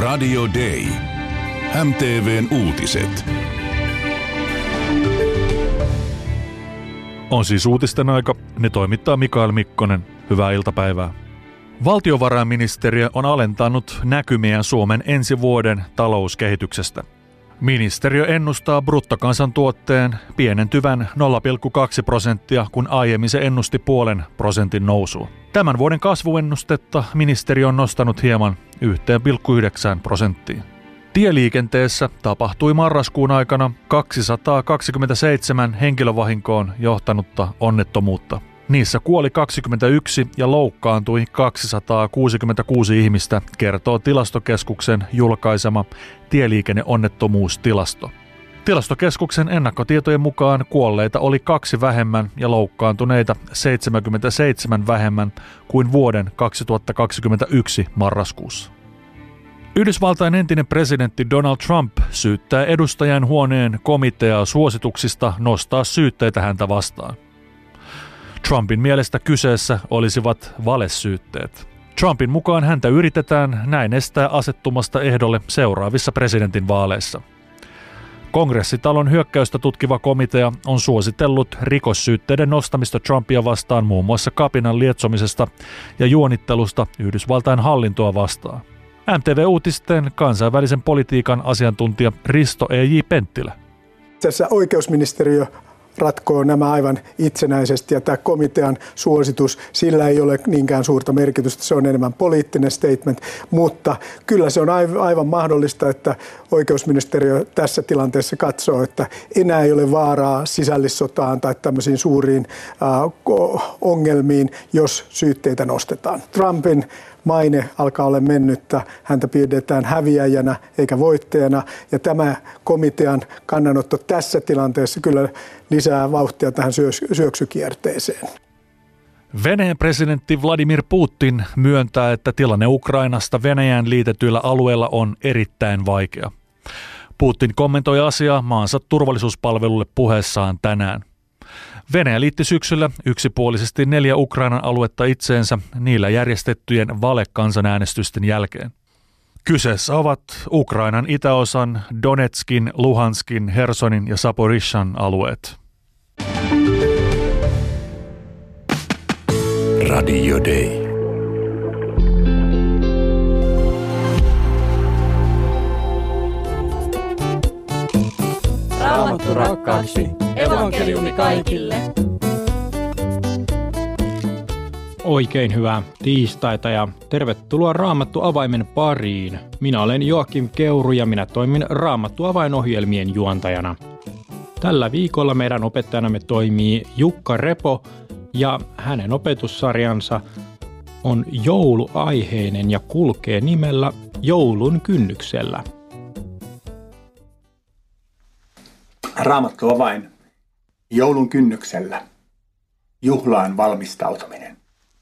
Radio Day. MTV:n uutiset. On siis uutisten aika. Ne toimittaa Mikael Mikkonen. Hyvää iltapäivää. Valtiovarainministeriö on alentanut näkymiä Suomen ensi vuoden talouskehityksestä. Ministeriö ennustaa bruttokansantuotteen pienentyvän 0,2%, kun aiemmin se ennusti 0,5% nousua. Tämän vuoden kasvuennustetta ministeriö on nostanut hieman 1,9%. Tieliikenteessä tapahtui marraskuun aikana 227 henkilövahinkoon johtanutta onnettomuutta. Niissä kuoli 21 ja loukkaantui 266 ihmistä, kertoo Tilastokeskuksen julkaisema tieliikenneonnettomuustilasto. Tilastokeskuksen ennakkotietojen mukaan kuolleita oli 2 vähemmän ja loukkaantuneita 77 vähemmän kuin vuoden 2021 marraskuussa. Yhdysvaltain entinen presidentti Donald Trump syyttää edustajainhuoneen komiteaa suosituksista nostaa syytteitä häntä vastaan. Trumpin mielestä kyseessä olisivat valesyytteet. Trumpin mukaan häntä yritetään näin estää asettumasta ehdolle seuraavissa presidentinvaaleissa. Kongressitalon hyökkäystä tutkiva komitea on suositellut rikossyytteiden nostamista Trumpia vastaan muun muassa kapinan lietsomisesta ja juonittelusta Yhdysvaltain hallintoa vastaan. MTV-uutisten kansainvälisen politiikan asiantuntija Risto E.J. Penttilä. Tässä oikeusministeriö ratkoo nämä aivan itsenäisesti ja tämä komitean suositus, sillä ei ole niinkään suurta merkitystä, se on enemmän poliittinen statement, mutta kyllä se on aivan mahdollista, että oikeusministeriö tässä tilanteessa katsoo, että enää ei ole vaaraa sisällissotaan tai tämmöisiin suuriin ongelmiin, jos syytteitä nostetaan. Trumpin maine alkaa olla mennyttä, häntä pidetään häviäjänä eikä voittajana ja tämä komitean kannanotto tässä tilanteessa kyllä lisää vauhtia tähän syöksykierteeseen. Venäjän presidentti Vladimir Putin myöntää, että tilanne Ukrainasta Venäjään liitetyillä alueilla on erittäin vaikea. Putin kommentoi asiaa maansa turvallisuuspalvelulle puheessaan tänään. Venäjä liitti syksyllä yksipuolisesti 4 Ukrainan aluetta itseensä niillä järjestettyjen valekansanäänestysten jälkeen. Kyseessä ovat Ukrainan itäosan, Donetskin, Luhanskin, Hersonin ja Zaporizhzhan alueet. Radio Day. Raamattu rakkaaksi. Evankeliumi kaikille. Oikein hyvää tiistaita ja tervetuloa Raamattu avaimen pariin. Minä olen Joakim Keuru ja minä toimin Raamattu avainohjelmien juontajana. Tällä viikolla meidän opettajanamme toimii Jukka Repo ja hänen opetussarjansa on jouluaiheinen ja kulkee nimellä Joulun kynnyksellä. Raamattu avain joulun kynnyksellä. Juhlaan valmistautuminen.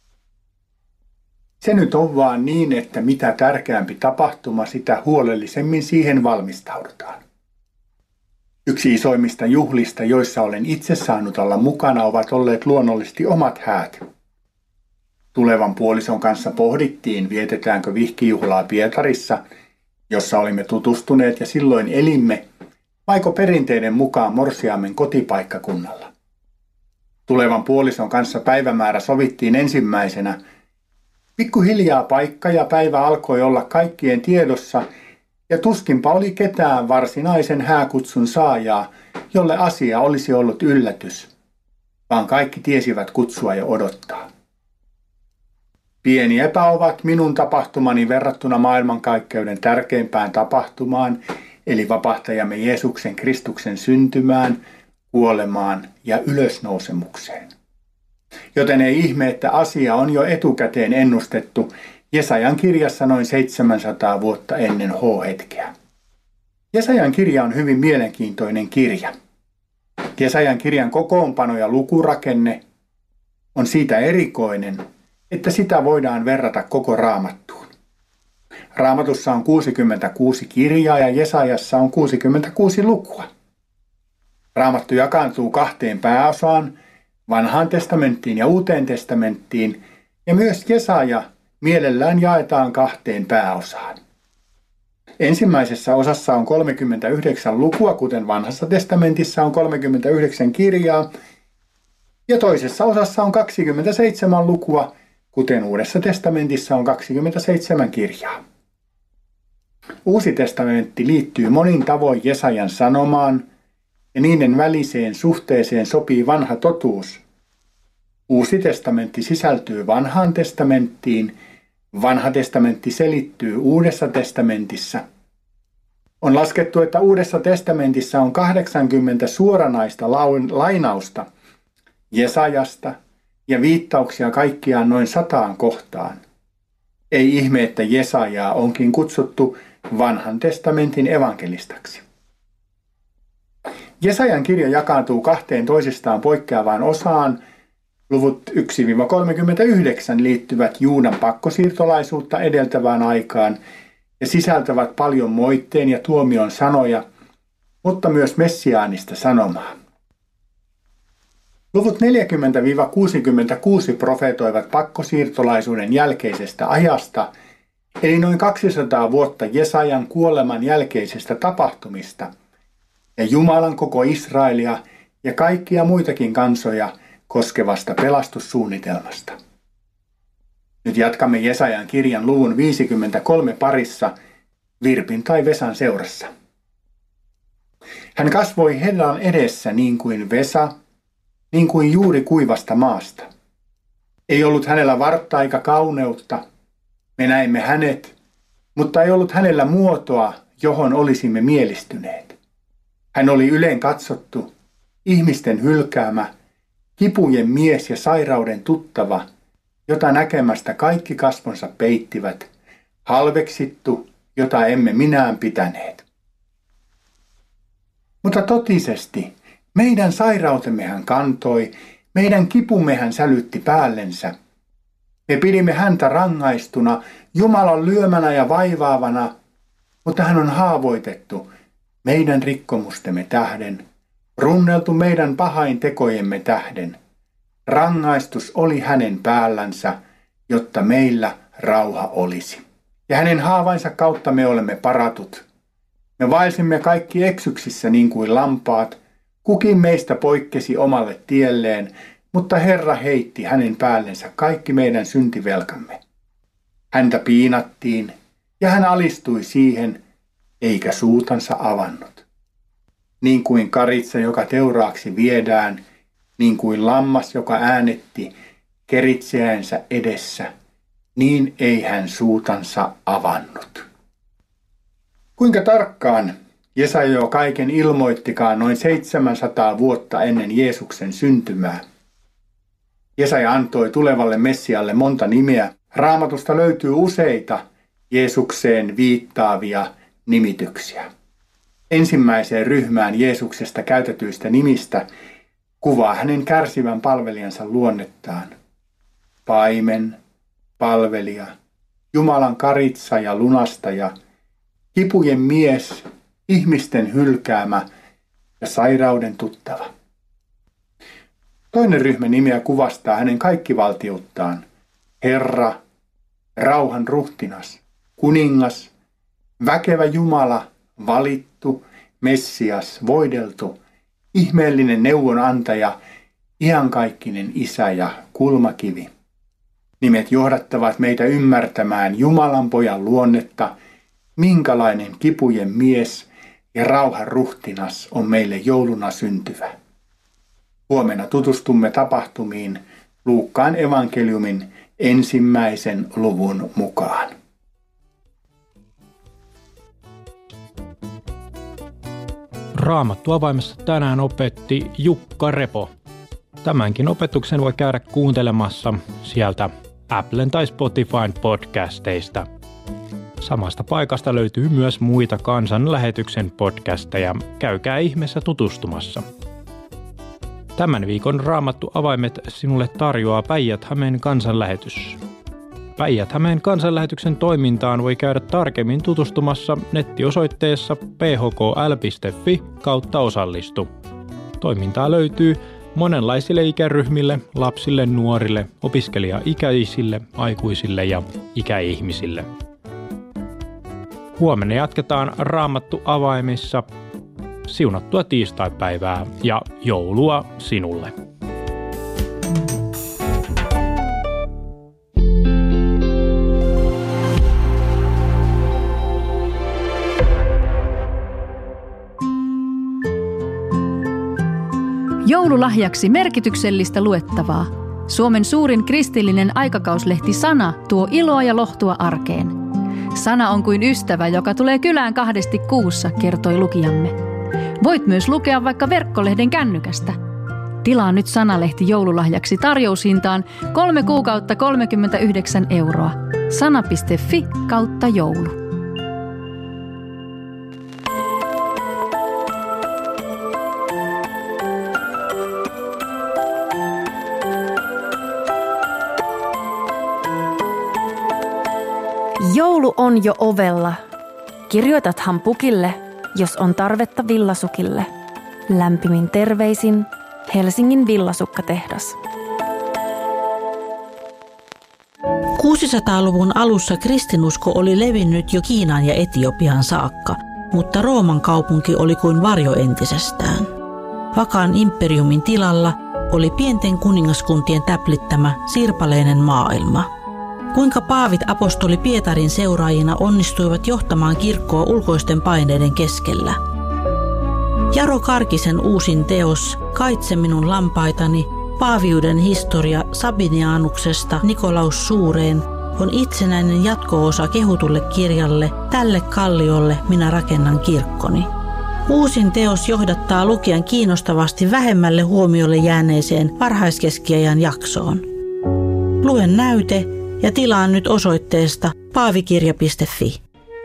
Se nyt on vaan niin, että mitä tärkeämpi tapahtuma, sitä huolellisemmin siihen valmistaudutaan. Yksi isoimmista juhlista, joissa olen itse saanut olla mukana, ovat olleet luonnollisesti omat häät. Tulevan puolison kanssa pohdittiin, vietetäänkö vihkijuhlaa Pietarissa, jossa olimme tutustuneet ja silloin elimme, vaiko perinteiden mukaan morsiamen kotipaikkakunnalla. Tulevan puolison kanssa päivämäärä sovittiin ensimmäisenä. Pikkuhiljaa paikka ja päivä alkoi olla kaikkien tiedossa ja tuskinpa oli ketään varsinaisen hääkutsun saajaa, jolle asia olisi ollut yllätys, vaan kaikki tiesivät kutsua jo odottaa. Pieni ovat minun tapahtumani verrattuna maailmankaikkeuden tärkeimpään tapahtumaan, eli vapahtajamme Jeesuksen Kristuksen syntymään, kuolemaan ja ylösnousemukseen. Joten ei ihme, että asia on jo etukäteen ennustettu Jesajan kirjassa noin 700 vuotta ennen H-hetkeä. Jesajan kirja on hyvin mielenkiintoinen kirja. Jesajan kirjan kokoonpano ja lukurakenne on siitä erikoinen, että sitä voidaan verrata koko Raamattuun. Raamatussa on 66 kirjaa ja Jesajassa on 66 lukua. Raamattu jakaantuu 2 pääosaan, Vanhaan testamenttiin ja Uuteen testamenttiin, ja myös Jesaja mielellään jaetaan 2 pääosaan. Ensimmäisessä osassa on 39 lukua, kuten Vanhassa testamentissa on 39 kirjaa, ja toisessa osassa on 27 lukua, kuten Uudessa testamentissa on 27 kirjaa. Uusi testamentti liittyy monin tavoin Jesajan sanomaan, ja niiden väliseen suhteeseen sopii vanha totuus. Uusi testamentti sisältyy vanhaan testamenttiin, vanha testamentti selittyy Uudessa testamentissa. On laskettu, että Uudessa testamentissa on 80 suoranaista lainausta Jesajasta ja viittauksia kaikkiaan noin 100 kohtaan. Ei ihme, että Jesajaa onkin kutsuttu vanhan testamentin evankelistaksi. Jesajan kirja jakaantuu 2 toisistaan poikkeavaan osaan. Luvut 1-39 liittyvät Juudan pakkosiirtolaisuutta edeltävään aikaan ja sisältävät paljon moitteen ja tuomion sanoja, mutta myös messiaanista sanomaa. Luvut 40-66 profeetoivat pakkosiirtolaisuuden jälkeisestä ajasta, eli noin 200 vuotta Jesajan kuoleman jälkeisestä tapahtumista, ja Jumalan koko Israelia ja kaikkia muitakin kansoja koskevasta pelastussuunnitelmasta. Nyt jatkamme Jesajan kirjan luvun 53 parissa Virpin tai Vesan seurassa. Hän kasvoi hellan edessä niin kuin Vesa, niin kuin juuri kuivasta maasta. Ei ollut hänellä vartta eikä kauneutta. Me näimme hänet, mutta ei ollut hänellä muotoa, johon olisimme mielistyneet. Hän oli yleen katsottu, ihmisten hylkäämä, kipujen mies ja sairauden tuttava, jota näkemästä kaikki kasvonsa peittivät, halveksittu, jota emme minään pitäneet. Mutta totisesti, meidän sairautemme hän kantoi, meidän kipumme hän sälytti päällensä. Me pidimme häntä rangaistuna, Jumalan lyömänä ja vaivaavana, mutta hän on haavoitettu meidän rikkomustemme tähden, runneltu meidän pahain tekojemme tähden. Rangaistus oli hänen päällänsä, jotta meillä rauha olisi. Ja hänen haavainsa kautta me olemme paratut. Me vaelsimme kaikki eksyksissä niin kuin lampaat, kukin meistä poikkesi omalle tielleen, mutta Herra heitti hänen päällensä kaikki meidän syntivelkamme. Häntä piinattiin ja hän alistui siihen, eikä suutansa avannut. Niin kuin karitsa, joka teuraaksi viedään, niin kuin lammas, joka äänetti keritseänsä edessä, niin ei hän suutansa avannut. Kuinka tarkkaan Jesaja jo kaiken ilmoittikaan noin 700 vuotta ennen Jeesuksen syntymää. Jesaja antoi tulevalle Messialle monta nimeä. Raamatusta löytyy useita Jeesukseen viittaavia nimityksiä. Ensimmäiseen ryhmään Jeesuksesta käytetyistä nimistä kuvaa hänen kärsivän palvelijansa luonnettaan. Paimen, palvelija, Jumalan karitsa ja lunastaja, kipujen mies, ihmisten hylkäämä ja sairauden tuttava. Toinen ryhmä nimeä kuvastaa hänen kaikkivaltiuttaan. Herra, rauhan ruhtinas, kuningas, väkevä Jumala, valittu, Messias, voideltu, ihmeellinen neuvonantaja, iankaikkinen Isä ja kulmakivi. Nimet johdattavat meitä ymmärtämään Jumalan pojan luonnetta, minkälainen kipujen mies ja rauhan ruhtinas on meille jouluna syntyvä. Huomenna tutustumme tapahtumiin Luukkaan evankeliumin 1. luvun mukaan. Raamattu avaimessa tänään opetti Jukka Repo. Tämänkin opetuksen voi käydä kuuntelemassa sieltä Applen tai Spotifyn podcasteista. Samasta paikasta löytyy myös muita kansanlähetyksen podcasteja. Käykää ihmeessä tutustumassa. Tämän viikon Raamattu avaimet sinulle tarjoaa Päijät-Hämeen kansanlähetys. Päijät-Hämeen kansanlähetyksen toimintaan voi käydä tarkemmin tutustumassa nettiosoitteessa phkl.fi/osallistu. Toimintaa löytyy monenlaisille ikäryhmille, lapsille, nuorille, opiskelija-ikäisille, aikuisille ja ikäihmisille. Huomenna jatketaan Raamattu avaimissa. Siunattua tiistaipäivää ja joulua sinulle. Joululahjaksi merkityksellistä luettavaa. Suomen suurin kristillinen aikakauslehti Sana tuo iloa ja lohtua arkeen. Sana on kuin ystävä, joka tulee kylään 2 kuussa, kertoi lukijamme. Voit myös lukea vaikka verkkolehden kännykästä. Tilaa nyt Sanalehti joululahjaksi tarjoushintaan 3 kuukautta 39 €. Sana.fi/joulu. Joulu on jo ovella. Kirjoitathan pukille, jos on tarvetta villasukille. Lämpimin terveisin Helsingin villasukkatehdas. 600-luvun alussa kristinusko oli levinnyt jo Kiinaan ja Etiopiaan saakka, mutta Rooman kaupunki oli kuin varjo entisestään. Vakaan imperiumin tilalla oli pienten kuningaskuntien täplittämä sirpaleinen maailma. Kuinka paavit apostoli Pietarin seuraajina onnistuivat johtamaan kirkkoa ulkoisten paineiden keskellä. Jaro Karkisen uusin teos Kaitse minun lampaitani, paaviuden historia Sabinianuksesta Nikolaus Suureen on itsenäinen jatko-osa kehutulle kirjalle Tälle kalliolle minä rakennan kirkkoni. Uusin teos johdattaa lukijan kiinnostavasti vähemmälle huomiolle jääneeseen varhaiskeskiajan jaksoon. Luen näyte ja tilaan nyt osoitteesta paavikirja.fi.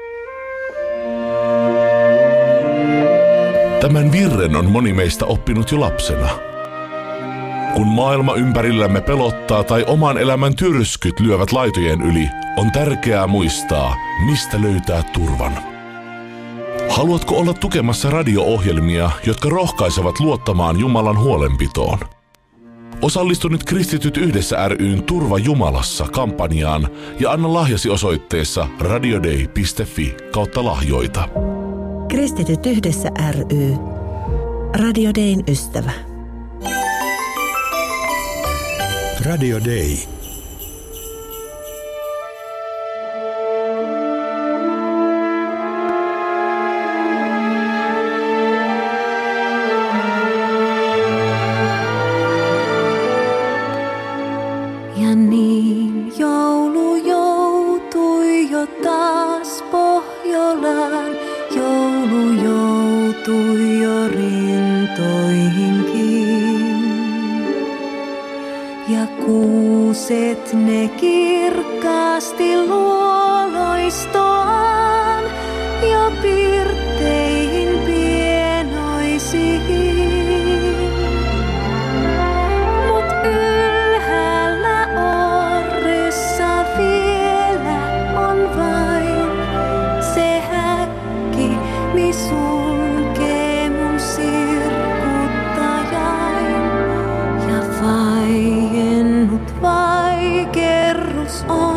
Tämän virren on moni meistä oppinut jo lapsena. Kun maailma ympärillämme pelottaa tai oman elämän tyrskyt lyövät laitojen yli, on tärkeää muistaa, mistä löytää turvan. Haluatko olla tukemassa radio-ohjelmia, jotka rohkaisevat luottamaan Jumalan huolenpitoon? Osallistu nyt Kristityt yhdessä ry:n Turva Jumalassa -kampanjaan ja anna lahjasi osoitteessa radiodei.fi/lahjoita. Kristityt yhdessä ry. Radio Dayn ystävä. Radio Day. Ja niin joulu joutui jo taas Pohjolaan, joulu joutui jo rintoihinkin. Ja kuuset ne kirkkaasti luoloistoaan jo pirtteihin pienoisiin. Sulkee mun sirkuttajain ja vaiennut vaikerrus on.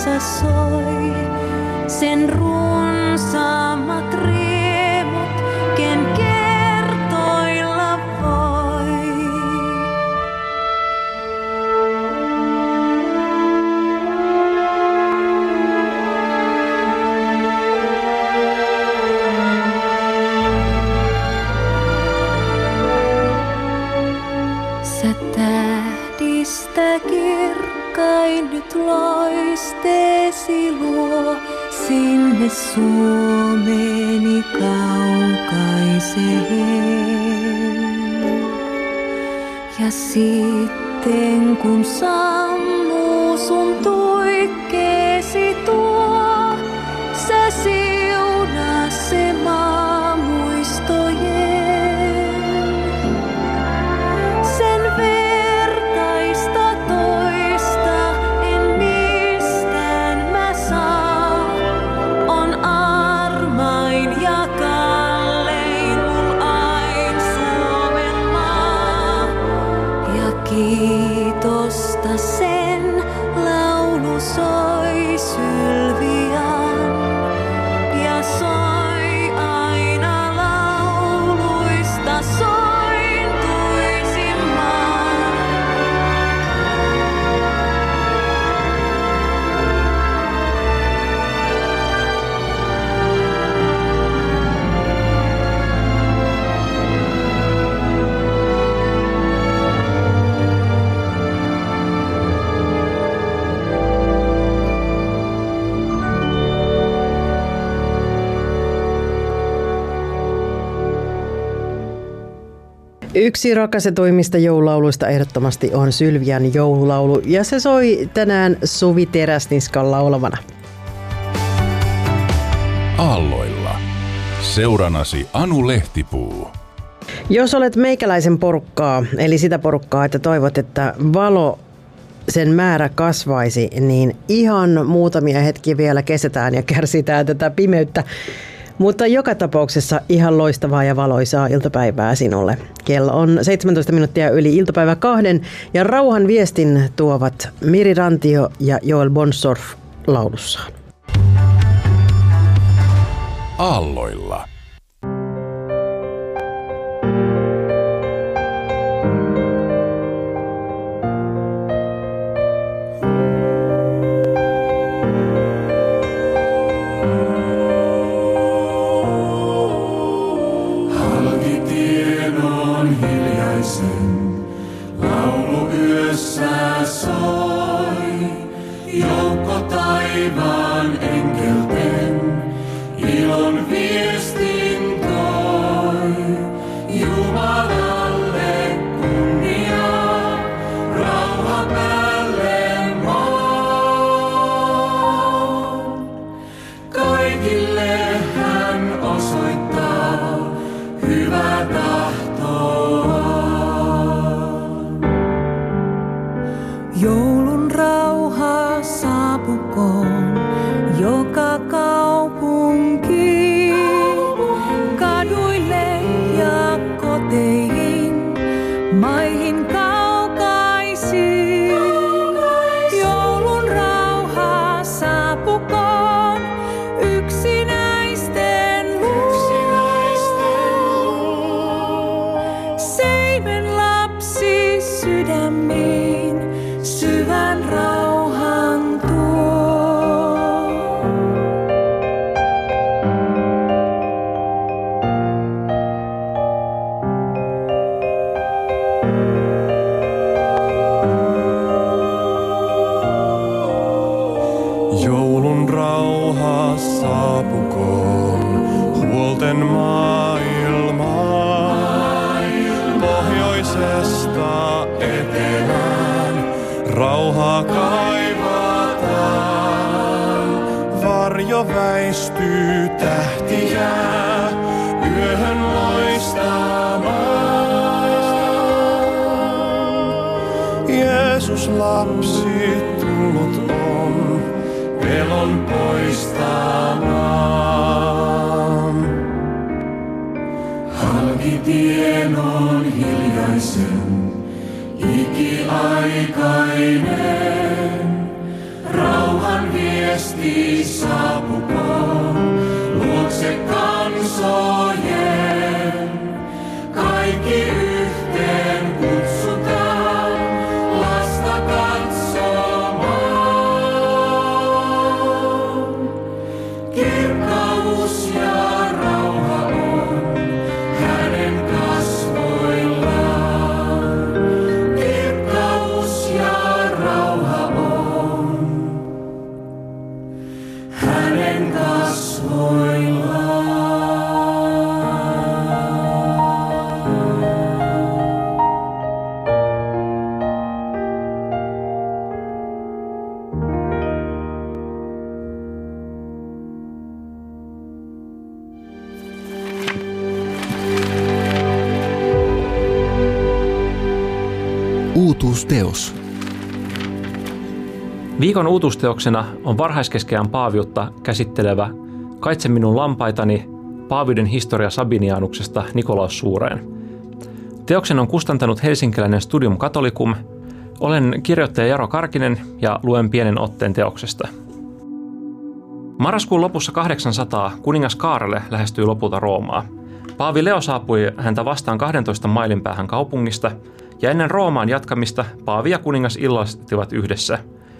sydämessä soi, sen runsaammat riemut, ken kertoilla voi. Sä tähdistä kirkkain nyt loisteesi luo sinne Suomeni kaukaiseen. Ja sitten kun sammuu sun tuikkeesi tuo, sä siunaa se maa muistojen. Sen vertaista toista en mistään mä saa, on armain ja kallein mul ain Suomen maa. Ja kiitosta sen laulu soi sylvian ja soi aina lauluista soin tuisimman. Yksi rakastetuimmista joululauluista ehdottomasti on Sylvian joululaulu, ja se soi tänään Suvi Teräsniskan laulavana. Aalloilla. Seuranasi Anu Lehtipuu. Jos olet meikäläisen porukkaa, eli sitä porukkaa, että toivot, että valo sen määrä kasvaisi, niin ihan muutamia hetkiä vielä kestetään ja kärsitään tätä pimeyttä. Mutta joka tapauksessa ihan loistavaa ja valoisaa iltapäivää sinulle. Kello on 17 minuuttia yli iltapäivä 2 ja rauhan viestin tuovat Miri Rantio ja Joel Bonsorf laulussaan. Aalloilla. Laulu yössä soi, joukko taivaan enkelten, ilon viestin toi. Jumalalle kunnia, rauha päälle maan. Kaikille hän osoittaa hyvää tahtoa. Joulun rauha saapukoon joka kaupunkiin, kaduille ja koteihin, maihin kaukaisiin. Joulun rauha saapukoon yksinäisten luo. Seimen lapsi sydämiin syvän rauhan tuo. Joulun rauha saapukoon huolten maailmaan. Pohjoisesta etelään rauhaa kaivataan. Varjo väistyy, tähti jää yöhön loistamaan. Jeesus lapsi tullut on pelon poistamaan. Halkitien on hiljaisen, ikiaikainen, rauhan vie. viesti saapukoon luokse kansojen. Kaikki yhteen kutsutaan lasta katsomaan. Kirkkaus ja rauha on hänen kasvoillaan. Kirkkaus ja rauha on hänen kasvoillaan. Uutuusteos. Viikon uutuusteoksena on varhaiskeskeään paaviutta käsittelevä Kaitse minun lampaitani Paaviuden historia Sabinianuksesta Nikolaus Suureen. Teoksen on kustantanut helsinkiläinen Studium Catholicum. Olen kirjoittaja Jaro Karkinen ja luen pienen otteen teoksesta. Marraskuun lopussa 800 kuningas Kaarle lähestyi lopulta Roomaa. Paavi Leo saapui häntä vastaan 12 mailin päähän kaupungista, ja ennen Roomaan jatkamista paavi ja kuningas illastivat yhdessä.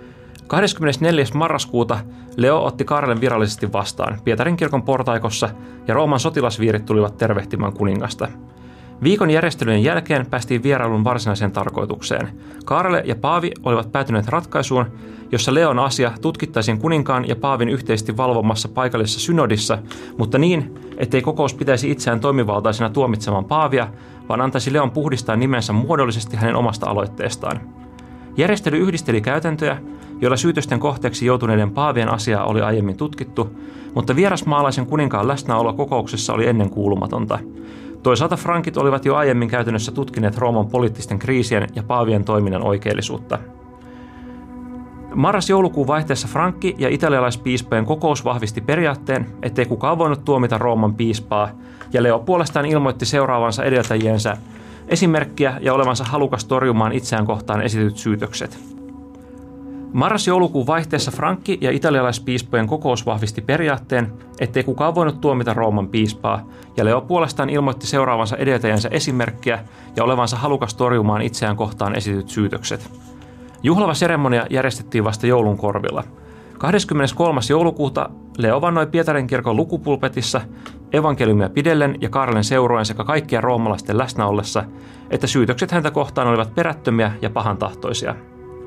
24. marraskuuta Leo otti Kaarlen virallisesti vastaan Pietarin kirkon portaikossa, ja Rooman sotilasviirit tulivat tervehtimään kuningasta. Viikon järjestelyjen jälkeen päästiin vierailun varsinaiseen tarkoitukseen. Kaarle ja paavi olivat päätyneet ratkaisuun, jossa Leon asia tutkittaisiin kuninkaan ja paavin yhteisesti valvomassa paikallisessa synodissa, mutta niin, ettei kokous pitäisi itseään toimivaltaisena tuomitsemaan paavia, vaan antaisi Leon puhdistaa nimensä muodollisesti hänen omasta aloitteestaan. Järjestely yhdisteli käytäntöjä, joilla syytösten kohteeksi joutuneiden paavien asiaa oli aiemmin tutkittu, mutta vierasmaalaisen kuninkaan läsnäolo kokouksessa oli ennenkuulumatonta. Toisaalta frankit olivat jo aiemmin käytännössä tutkineet Rooman poliittisten kriisien ja paavien toiminnan oikeellisuutta. Marras-joulukuun vaihteessa frankki- ja italialaispiispojen kokous vahvisti periaatteen, ettei kukaan voinut tuomita Rooman piispaa, ja Leo puolestaan ilmoitti seuraavansa edeltäjiensä esimerkkiä ja olevansa halukas torjumaan itseään kohtaan esitetyt syytökset. Marras-joulukuun vaihteessa frankki- ja italialaispiispojen kokous vahvisti periaatteen, ettei kukaan voinut tuomita Rooman piispaa, ja Leo puolestaan ilmoitti seuraavansa edeltäjänsä esimerkkiä ja olevansa halukas torjumaan itseään kohtaan esitetyt syytökset. Juhlava seremonia järjestettiin vasta joulun korvilla. 23. joulukuuta Leo vannoi Pietarin kirkon lukupulpetissa evankeliumia pidellen ja Kaarlen seurojen sekä kaikkien roomalaisten läsnä ollessa, että syytökset häntä kohtaan olivat perättömiä ja pahantahtoisia.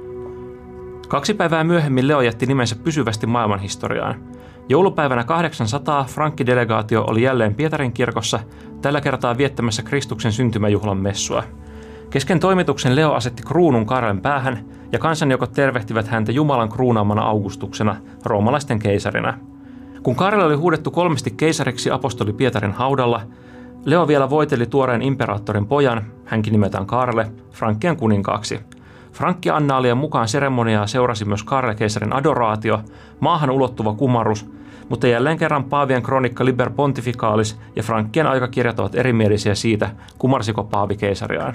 2 päivää myöhemmin Leo jätti nimensä pysyvästi maailmanhistoriaan. Joulupäivänä 800 frankkidelegaatio oli jälleen Pietarin kirkossa, tällä kertaa viettämässä Kristuksen syntymäjuhlan messua. Kesken toimituksen Leo asetti kruunun Kaarlen päähän, ja kansanjoukot tervehtivät häntä Jumalan kruunaamana Augustuksena, roomalaisten keisarina. Kun Kaarle oli huudettu 3 keisariksi apostoli Pietarin haudalla, Leo vielä voiteli tuoreen imperaattorin pojan, hänkin nimetään Kaarle, Frankkien kuninkaaksi. Frankki-annaalien mukaan seremoniaa seurasi myös Kaarle-keisarin adoraatio, maahan ulottuva kumarrus, mutta jälleen kerran paavien kronikka Liber Pontificalis ja Frankkien aikakirjat ovat erimielisiä siitä, kumarsiko paavi keisariaan.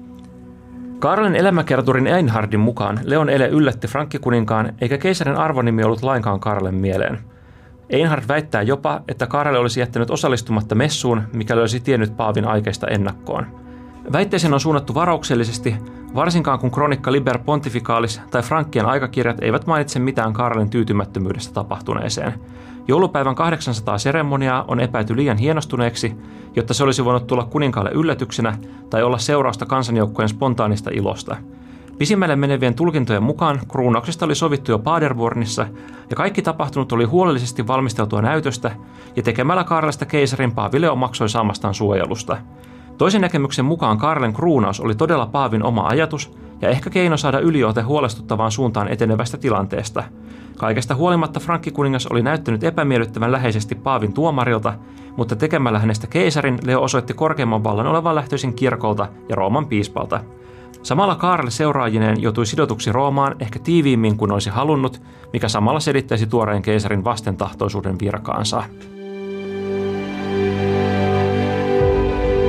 Kaarlen elämäkerturin Einhardin mukaan Leon ele yllätti frankkikuninkaan, eikä keisarin arvonimi ollut lainkaan Kaarlen mieleen. Einhard väittää jopa, että Kaarle olisi jättänyt osallistumatta messuun, mikäli olisi tiennyt paavin aikeista ennakkoon. Väitteeseen on suunnattu varauksellisesti, varsinkaan kun kronikka Liber Pontificalis tai Frankkien aikakirjat eivät mainitse mitään Kaarlen tyytymättömyydestä tapahtuneeseen. Joulupäivän 800 seremoniaa on epäilty liian hienostuneeksi, jotta se olisi voinut tulla kuninkaalle yllätyksenä tai olla seurausta kansanjoukkojen spontaanista ilosta. Pisimmälle menevien tulkintojen mukaan kruunauksesta oli sovittu jo Paderbornissa, ja kaikki tapahtunut oli huolellisesti valmisteltua näytöstä, ja tekemällä Kaarlesta keisarin paavi Leo maksoi saamastaan suojelusta. Toisen näkemyksen mukaan Kaarlen kruunaus oli todella paavin oma ajatus, ja ehkä keino saada yliote huolestuttavaan suuntaan etenevästä tilanteesta. Kaikesta huolimatta frankkikuningas oli näyttänyt epämiellyttävän läheisesti paavin tuomarilta, mutta tekemällä hänestä keisarin Leo osoitti korkeimman vallan olevan lähtöisin kirkolta ja Rooman piispalta. Samalla Kaarle seuraajineen joutui sidotuksi Roomaan ehkä tiiviimmin kuin olisi halunnut, mikä samalla selittäisi tuoreen keisarin vastentahtoisuuden virkaansa.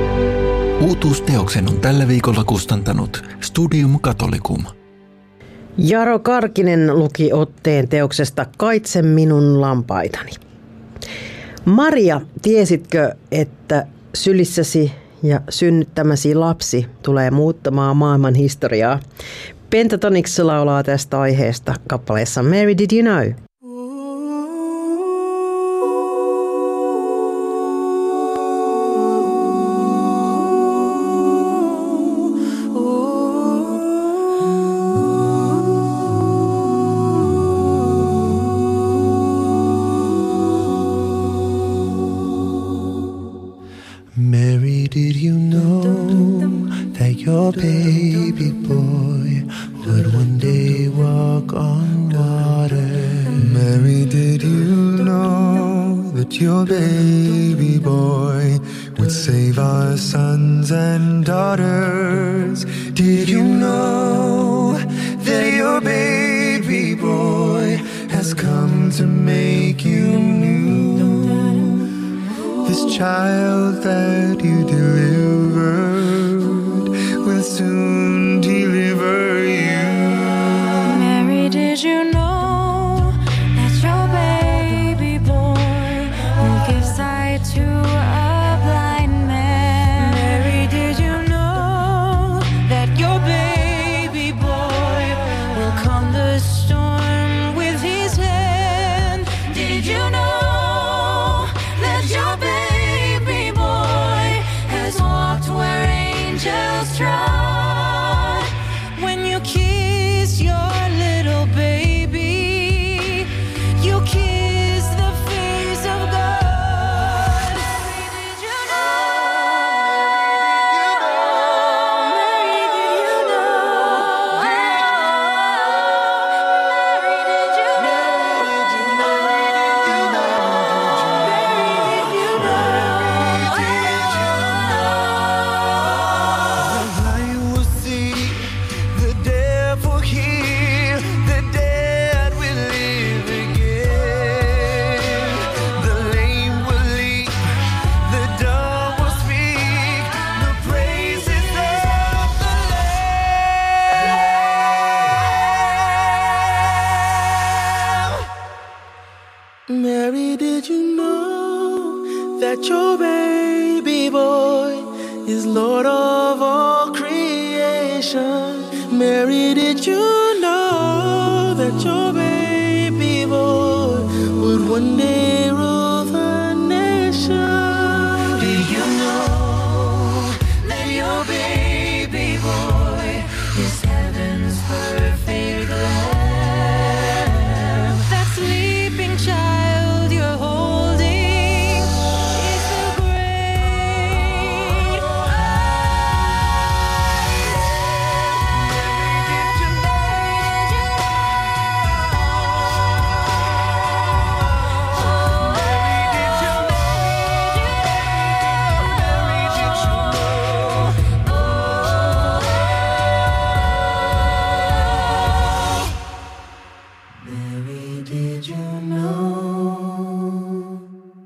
Uutuusteoksen on tällä viikolla kustantanut Studium Catholicum. Jaro Karkinen luki otteen teoksesta Kaitse minun lampaitani. Maria, tiesitkö, että sylissäsi ja synnyttämäsi lapsi tulee muuttamaan maailman historiaa? Pentatonix laulaa tästä aiheesta kappaleessa Mary Did You Know? Mary, did you know that your baby boy would one day walk on water? Mary, did you know that your baby boy would save our sons and daughters? Did you know that your baby boy has come to make you new? This child that you delivered will soon deliver you. Mary, did you know that your baby boy will give sight to a blind man? Mary, did you know that your baby boy will calm the storm with his hand? Did you know that your baby boy has walked where angels trod? When you kiss your little baby, you kiss the face of God. Did you Mary, did you know that your baby boy is Lord of all creation? Mary, did you know that your baby boy would one day rule the nation? Did you know that your baby boy is heaven's perfect lamb? That sleeping child you're holding is the great I Mary, did you know?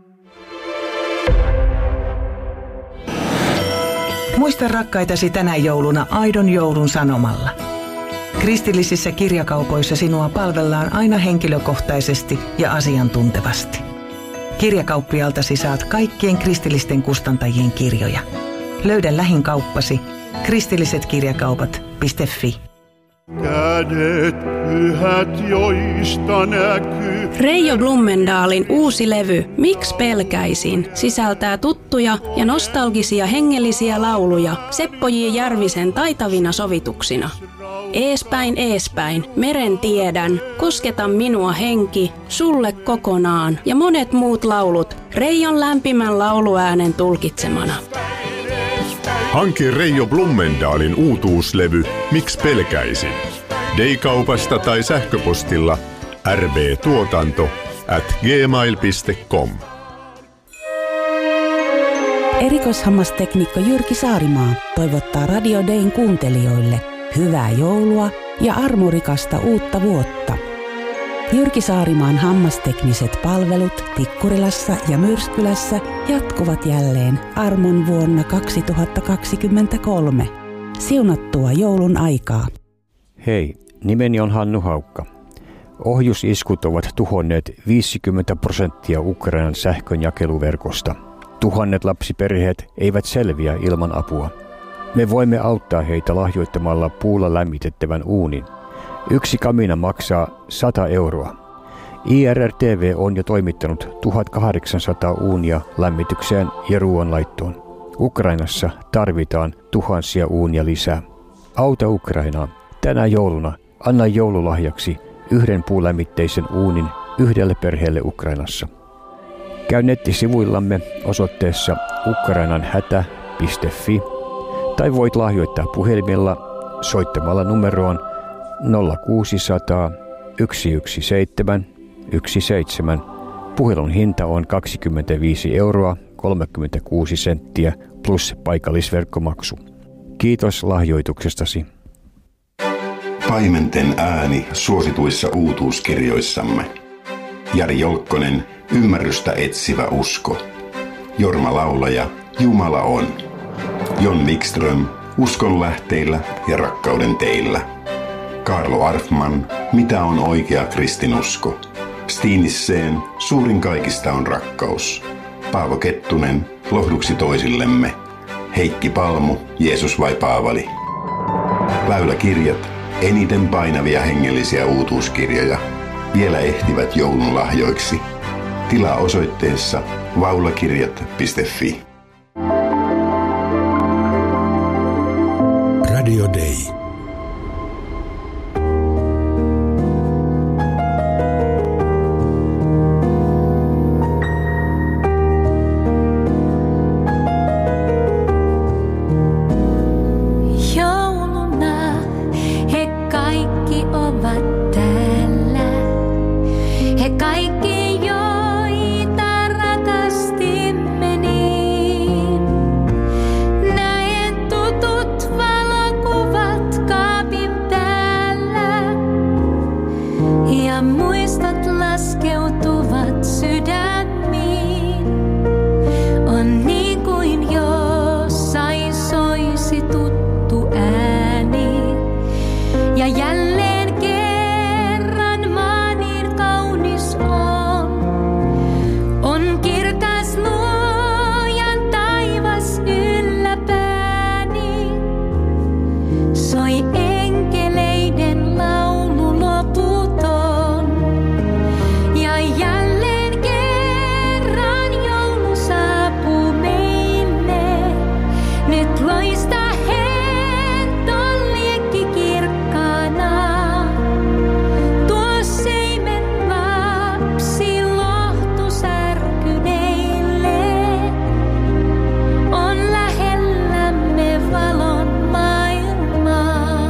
Muista rakkaitasi tänä jouluna aidon joulun sanomalla. Kristillisissä kirjakaupoissa sinua palvellaan aina henkilökohtaisesti ja asiantuntevasti. Kirjakauppialtasi saat kaikkien kristillisten kustantajien kirjoja. Löydä lähin kauppasi kristillisetkirjakaupat.fi. Kädet pyhät, joista näkyy. Reijo Blumendaalin uusi levy Miksi pelkäisin sisältää tuttuja ja nostalgisia hengellisiä lauluja Seppo J. Järvisen taitavina sovituksina. Eespäin, meren tiedän, kosketa minua henki, sulle kokonaan ja monet muut laulut Reijon lämpimän lauluäänen tulkitsemana. Hanki Reijo Blumendaalin uutuuslevy Miksi pelkäisin? D-kaupasta tai sähköpostilla rbtuotanto@gmail.com. Erikoishammasteknikko Jyrki Saarimaa toivottaa Radio Dayn kuuntelijoille hyvää joulua ja armorikasta uutta vuotta. Jyrki Saarimaan hammastekniset palvelut Tikkurilassa ja Myrskylässä jatkuvat jälleen armon vuonna 2023. Siunattua joulun aikaa. Hei, Nimeni on Hannu Haukka. Ohjusiskut ovat tuhonneet 50% Ukrainan sähkönjakeluverkosta. Tuhannet lapsiperheet eivät selviä ilman apua. Me voimme auttaa heitä lahjoittamalla puulla lämmitettävän uunin. Yksi kamina maksaa 100 euroa. IRR-TV on jo toimittanut 1800 uunia lämmitykseen ja ruoanlaittoon. Ukrainassa tarvitaan tuhansia uunia lisää. Auta Ukrainaa. Tänä jouluna anna joululahjaksi 1 puulämmitteisen uunin 1 perheelle Ukrainassa. Käy nettisivuillamme osoitteessa ukrainanhätä.fi tai voit lahjoittaa puhelimella soittamalla numeroon 0600 117 17. Puhelun hinta on 25 euroa 36 senttiä plus paikallisverkkomaksu. Kiitos lahjoituksestasi. Paimenten ääni suosituissa uutuuskirjoissamme. Jari Jolkkonen, Ymmärrystä etsivä usko. Jorma Laulaja, Jumala on. Jon Wikström, Uskon lähteillä ja rakkauden teillä. Kaarlo Arfman, Mitä on oikea kristinusko? Stiinisseen, Suurin kaikista on rakkaus. Paavo Kettunen, Lohduksi toisillemme. Heikki Palmu, Jeesus vai Paavali? Väyläkirjat, eniten painavia hengellisiä uutuuskirjoja. Vielä ehtivät joulun lahjoiksi. Tilaa osoitteessa vaulakirjat.fi. Radio Day. Jouluna he kaikki ovat täällä. He kaikki, joita rakastimme niin. Näen tutut valokuvat kaapin päällä. Ja muistot laskeutuvat sydämiin. On niin kuin jossain soisi tuttu ääni. Ja jälleen kerran maa niin kaunis on. On kirkas luojan taivas ylläpääni. Soi enkeleiden laulu loputon. Ja jälleen kerran joulu saapuu meille. Nyt loistaa henton liekki kirkkaana. Tuo seimen lapsi lohtu särkyneille. On lähellämme valon maailmaa.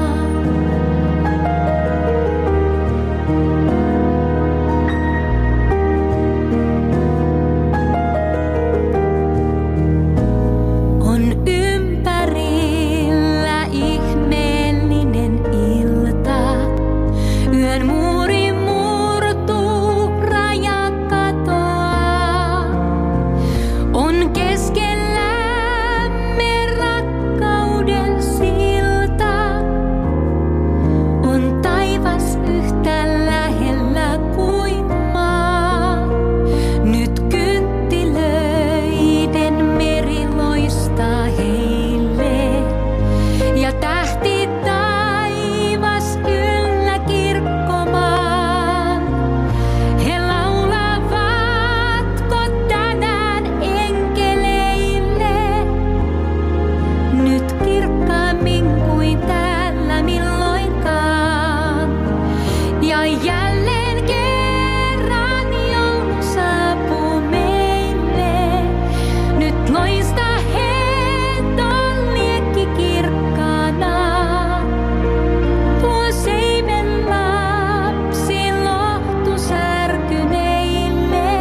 On ympärillä ihmeellinen ilta. Yön muuri murtuu, raja katoaa. On keskellämme rakkauden silta. On taivas yhtä lähellä kuin maa. Nyt kynttilöiden meri loistaa heille. Ja tähti taivas yllä kirkkomaan. He laulavatko tänään enkeleille? Nyt kirkkaammin kuin täällä milloinkaan. Ja jälleen kerran joulu saapuu meille. Nyt loistaa henton liekki kirkkaana. Tuo seimen lapsi lohtu särkyneille.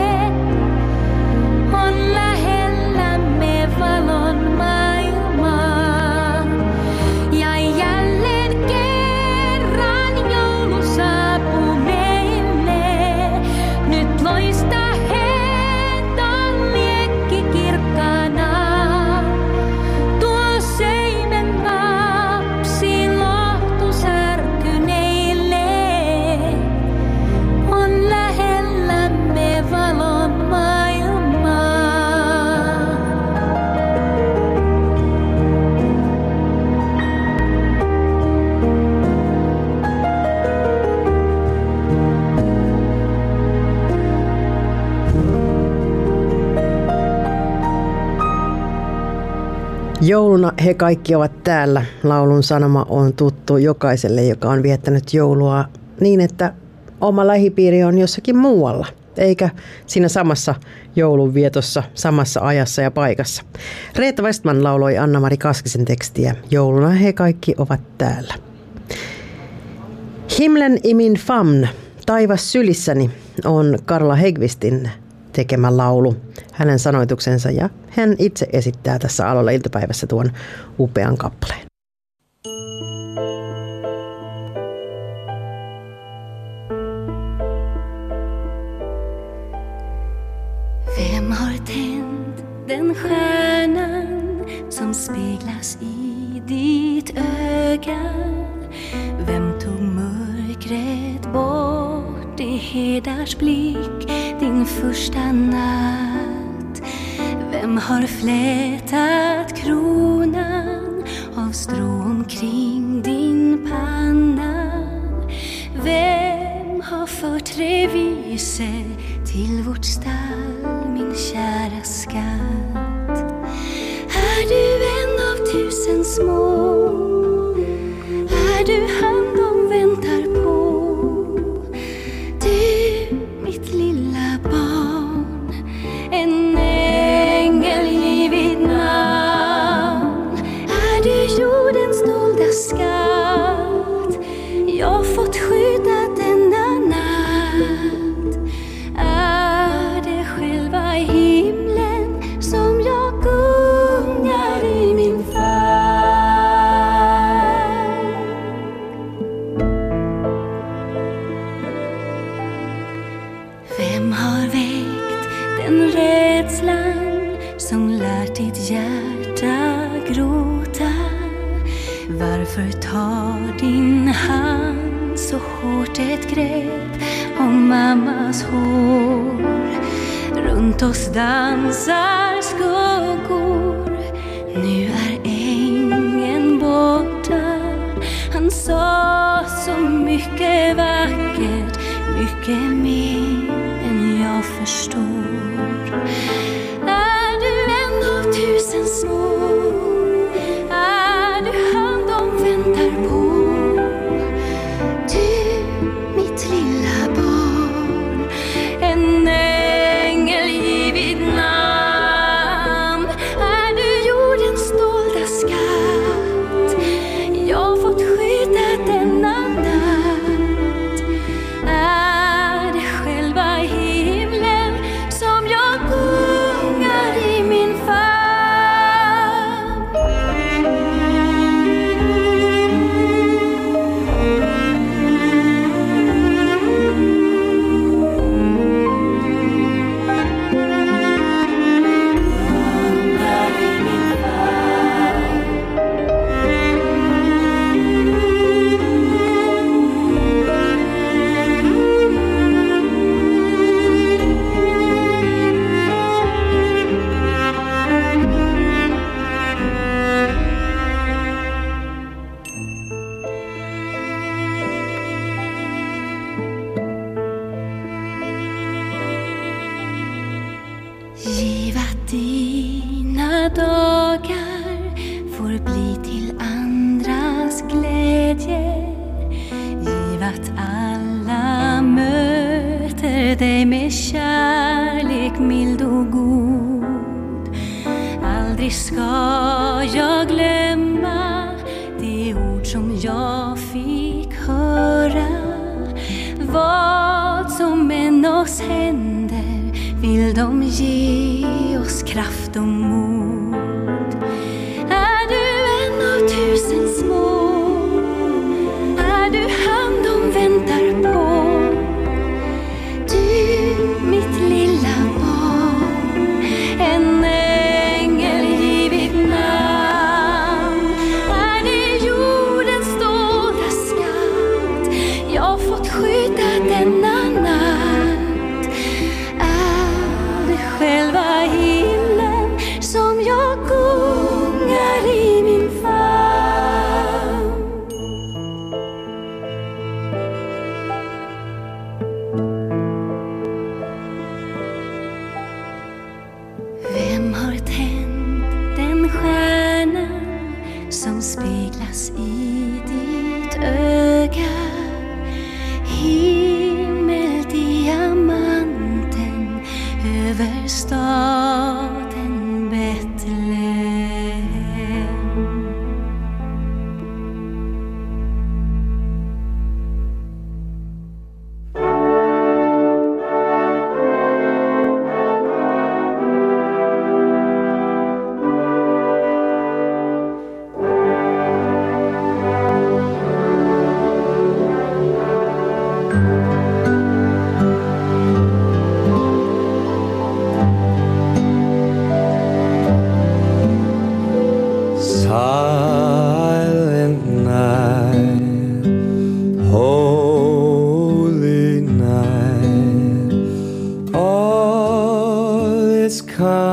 On lähellämme valon maailmaa. Ja jälleen kerran joulu saapuu meille. Jouluna he kaikki ovat täällä. Laulun sanoma on tuttu jokaiselle, joka on viettänyt joulua niin, että oma lähipiiri on jossakin muualla, eikä siinä samassa joulunvietossa, samassa ajassa ja paikassa. Reetta Westman lauloi Anna-Mari Kaskisen tekstiä. Jouluna he kaikki ovat täällä. Himlen i min famn, taivas sylissäni, on Karla Häggkvistin tekemä laulu, hänen sanoituksensa, ja hän itse esittää tässä Aloilla iltapäivässä tuon upean kappaleen. Vem har tänt den stjärnan som speglas i ditt öga? Vem tog mörkret bort i hedars blick din första natt? Vem har flätat kronan av strå omkring din panna? Vem har fört revise till vårt stall, min kära skatt? Är du en av 1000 små? Är du han de väntar på? Du, mitt lilla barn, en ängel givit namn. Är du jordens dolda skatt? Jag fått skydda denna natt. Är det själva himlen som jag gungar i min famn? Vem har väckt den rädslan som lärt ditt hjärta gråta? Varför tar din hand så hårt ett grepp om mammas hår? Runt oss dansar skuggor, nu är ängeln borta. Han sa så mycket vackert, mycket mer än jag förstår. Är du en av 1000 små? Är du han de väntar på? Du, mitt lilla barn, en ängel givit namn. Är du jordens dolda skatt? Jag fått skydda denna natt. Är det själva himlen som jag gungar i min famn? Giv att dina dagar får bli till andras glädje. Giv att alla möter dig med kärlek mild och god. Aldrig ska jag glömma de ord som jag fick höra. Vad som än oss händer vill de ge oss kraft och mod. Är du en av 1000 små? Är du han de väntar på? Du, mitt lilla barn, en ängel givit namn. Är det jordens dolda skatt? Jag fått skydda denna natt. Är det själva himlen som jag is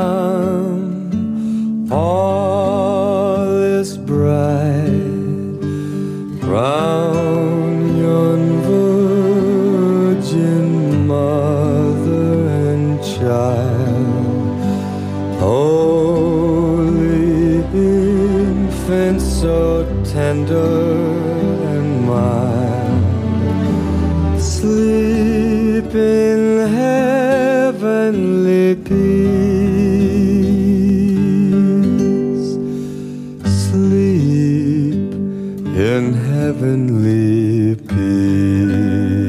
come, all is bright, round yon virgin mother and child, holy infant so tender and mild, sleep in heavenly peace, sleep in heavenly peace.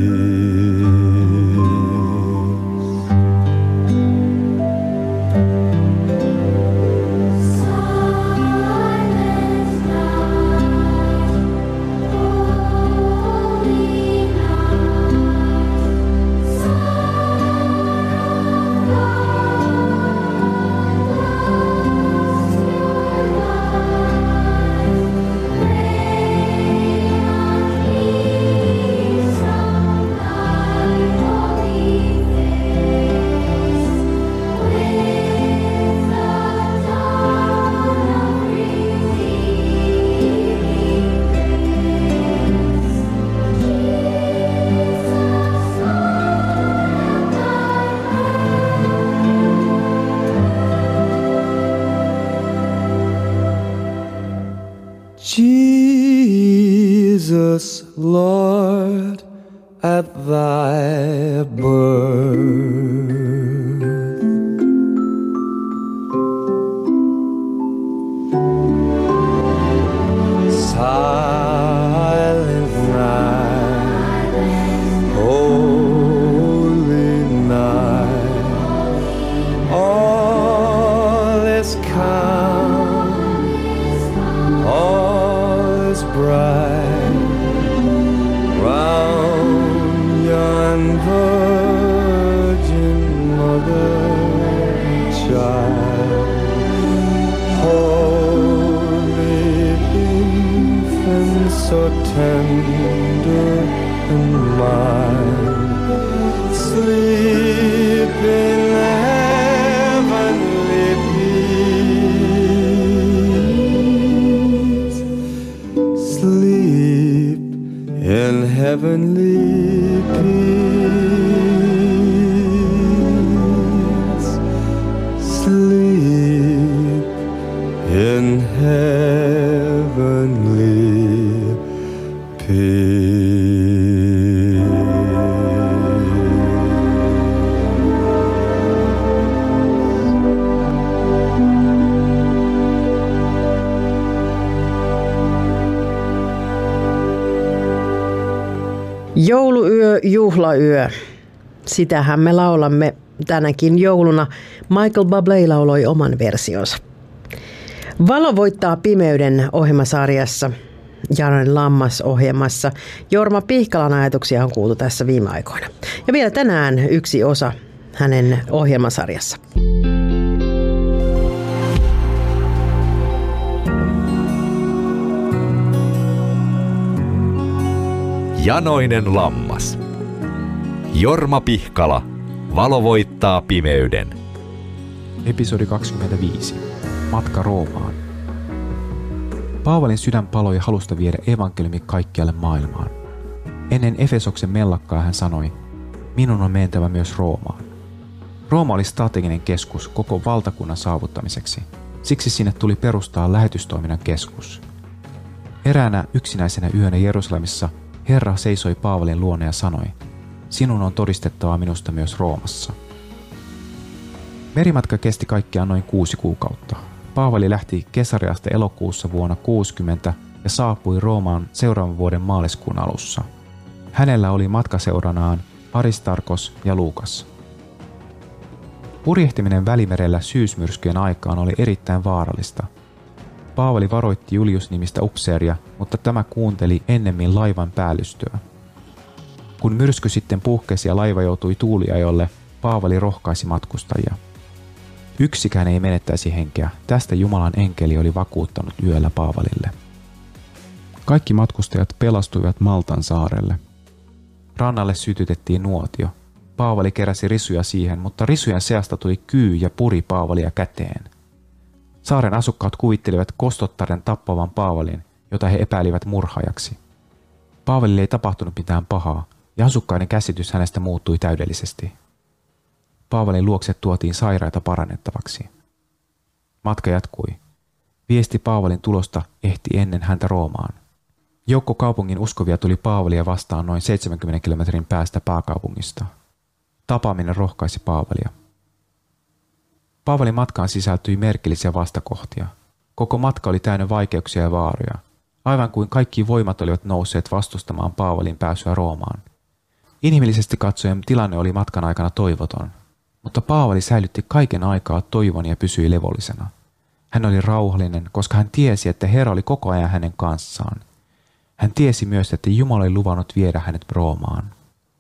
Jesus, Lord, at thy birth, silent night, holy night, all is calm, all is bright, round yon virgin mother and child, holy infant so tender and mild, sleep in heavenly peace, sleep in heavenly peace, sleep in heavenly peace. Jouluyö, juhlayö. Sitähän me laulamme tänäkin jouluna. Michael Bublé lauloi oman versionsa. Valo voittaa pimeyden -ohjelmasarjassa, Janoinen lammas-ohjelmassa. Jorma Pihkalan ajatuksia on kuultu tässä viime aikoina. Ja vielä tänään yksi osa hänen ohjelmasarjassa. Janoinen lammas. Jorma Pihkala. Valo voittaa pimeyden. Episodi 25. Matka Roomaan. Paavalin sydän paloi halusta viedä evankeliumi kaikkialle maailmaan. Ennen Efesoksen mellakkaa hän sanoi, minun on mentävä myös Roomaan. Rooma oli strateginen keskus koko valtakunnan saavuttamiseksi. Siksi sinne tuli perustaa lähetystoiminnan keskus. Eräänä yksinäisenä yönä Jerusalemissa Herra seisoi Paavalin luona ja sanoi, sinun on todistettava minusta myös Roomassa. Merimatka kesti kaikkiaan noin 6 kuukautta. Paavali lähti Kesareasta elokuussa vuonna 60 ja saapui Roomaan seuraavan vuoden maaliskuun alussa. Hänellä oli matkaseuranaan Aristarkos ja Luukas. Purjehtiminen Välimerellä syysmyrskyjen aikaan oli erittäin vaarallista. Paavali varoitti Julius-nimistä upseeria, mutta tämä kuunteli ennemmin laivan päällystöä. Kun myrsky sitten puhkesi ja laiva joutui tuuliajolle, Paavali rohkaisi matkustajia. Yksikään ei menettäisi henkeä, tästä Jumalan enkeli oli vakuuttanut yöllä Paavalille. Kaikki matkustajat pelastuivat Maltan saarelle. Rannalle sytytettiin nuotio. Paavali keräsi risuja siihen, mutta risujen seasta tuli kyy ja puri Paavalia käteen. Saaren asukkaat kuvittelivat kostottaren tappavan Paavalin, jota he epäilivät murhaajaksi. Paavalille ei tapahtunut mitään pahaa, ja asukkaiden käsitys hänestä muuttui täydellisesti. Paavalin luokse tuotiin sairaita parannettavaksi. Matka jatkui. Viesti Paavalin tulosta ehti ennen häntä Roomaan. Joukko kaupungin uskovia tuli Paavalia vastaan noin 70 kilometrin päästä pääkaupungista. Tapaaminen rohkaisi Paavalia. Paavalin matkaan sisältyi merkillisiä vastakohtia. Koko matka oli täynnä vaikeuksia ja vaaroja, aivan kuin kaikki voimat olivat nousseet vastustamaan Paavalin pääsyä Roomaan. Inhimillisesti katsoen tilanne oli matkan aikana toivoton, mutta Paavali säilytti kaiken aikaa toivon ja pysyi levollisena. Hän oli rauhallinen, koska hän tiesi, että Herra oli koko ajan hänen kanssaan. Hän tiesi myös, että Jumala oli luvannut viedä hänet Roomaan.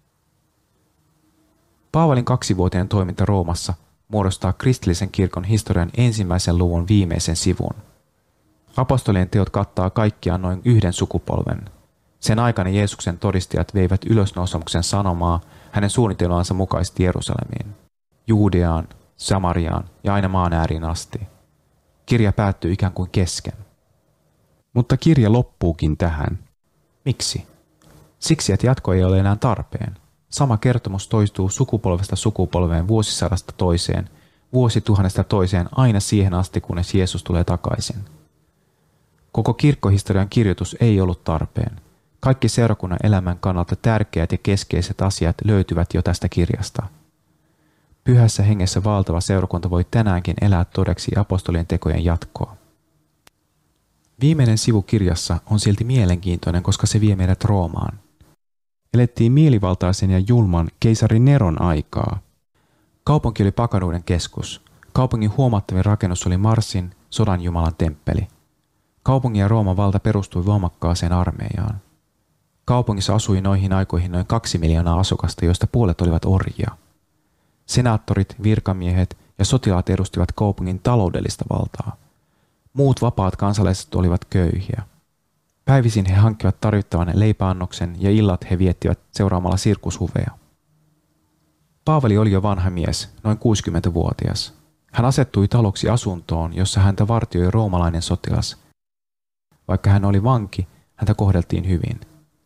Paavalin 2-vuotinen toiminta Roomassa muodostaa kristillisen kirkon historian ensimmäisen luvun viimeisen sivun. Apostolien teot kattaa kaikkiaan noin 1 sukupolven. Sen aikana Jeesuksen todistajat veivät ylösnousemuksen sanomaa hänen suunnitelmansa mukaisesti Jerusalemiin, Juudeaan, Samariaan ja aina maan ääriin asti. Kirja päättyy ikään kuin kesken. Mutta kirja loppuukin tähän. Miksi? Siksi, että jatko ei ole enää tarpeen. Sama kertomus toistuu sukupolvesta sukupolveen, vuosisadasta toiseen, vuosituhannesta toiseen, aina siihen asti, kunnes Jeesus tulee takaisin. Koko kirkkohistorian kirjoitus ei ollut tarpeen. Kaikki seurakunnan elämän kannalta tärkeät ja keskeiset asiat löytyvät jo tästä kirjasta. Pyhässä hengessä valtava seurakunta voi tänäänkin elää todeksi apostolien tekojen jatkoa. Viimeinen sivu kirjassa on silti mielenkiintoinen, koska se vie meidät Roomaan. Elettiin mielivaltaisen ja julman keisari Neron aikaa. Kaupunki oli pakanuuden keskus. Kaupungin huomattavin rakennus oli Marsin, sodan jumalan temppeli. Kaupungin ja Rooman valta perustui voimakkaaseen armeijaan. Kaupungissa asui noihin aikoihin noin 2 miljoonaa asukasta, joista puolet olivat orjia. Senaattorit, virkamiehet ja sotilaat edustivat kaupungin taloudellista valtaa. Muut vapaat kansalaiset olivat köyhiä. Päivisin he hankkivat tarvittavan leipäannoksen ja illat he viettivät seuraamalla sirkushuveja. Paavali oli jo vanha mies, noin 60-vuotias. Hän asettui taloksi asuntoon, jossa häntä vartioi roomalainen sotilas. Vaikka hän oli vanki, häntä kohdeltiin hyvin.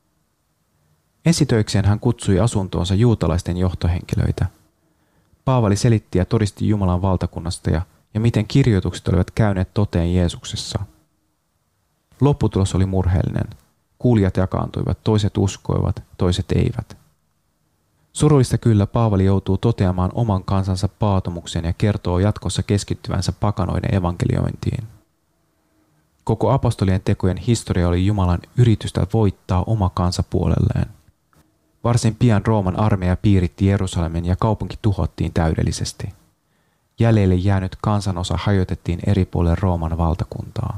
Ensitöikseen hän kutsui asuntoonsa juutalaisten johtohenkilöitä. Paavali selitti ja todisti Jumalan valtakunnasta ja miten kirjoitukset olivat käyneet toteen Jeesuksessa. Lopputulos oli murheellinen. Kuulijat jakaantuivat, toiset uskoivat, toiset eivät. Surullista kyllä Paavali joutuu toteamaan oman kansansa paatomuksen ja kertoo jatkossa keskittyvänsä pakanoiden evankeliointiin. Koko apostolien tekojen historia oli Jumalan yritystä voittaa oma kansa puolelleen. Varsin pian Rooman armeija piiritti Jerusalemin ja kaupunki tuhottiin täydellisesti. Jäljelle jäänyt kansanosa hajotettiin eri puolille Rooman valtakuntaa.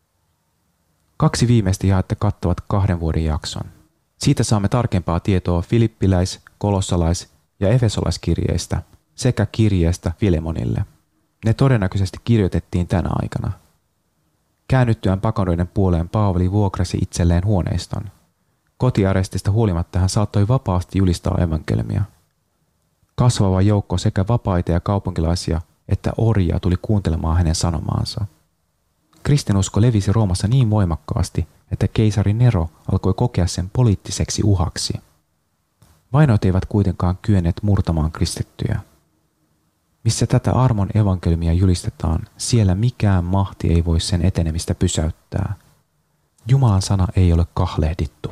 2 viimeistä jaetta kattavat 2 vuoden jakson. Siitä saamme tarkempaa tietoa filippiläis-, kolossalais- ja efesolaiskirjeistä sekä kirjeestä Filemonille. Ne todennäköisesti kirjoitettiin tänä aikana. Käännyttyään pakanoiden puoleen Paavali vuokrasi itselleen huoneiston. Kotiarestista huolimatta hän saattoi vapaasti julistaa evankeliumia. Kasvava joukko sekä vapaita ja kaupunkilaisia että orjia tuli kuuntelemaan hänen sanomaansa. Kristinusko levisi Roomassa niin voimakkaasti, että keisari Nero alkoi kokea sen poliittiseksi uhaksi. Vainot eivät kuitenkaan kyenneet murtamaan kristittyjä. Missä tätä armon evankeliumia julistetaan, siellä mikään mahti ei voi sen etenemistä pysäyttää. Jumalan sana ei ole kahlehdittu.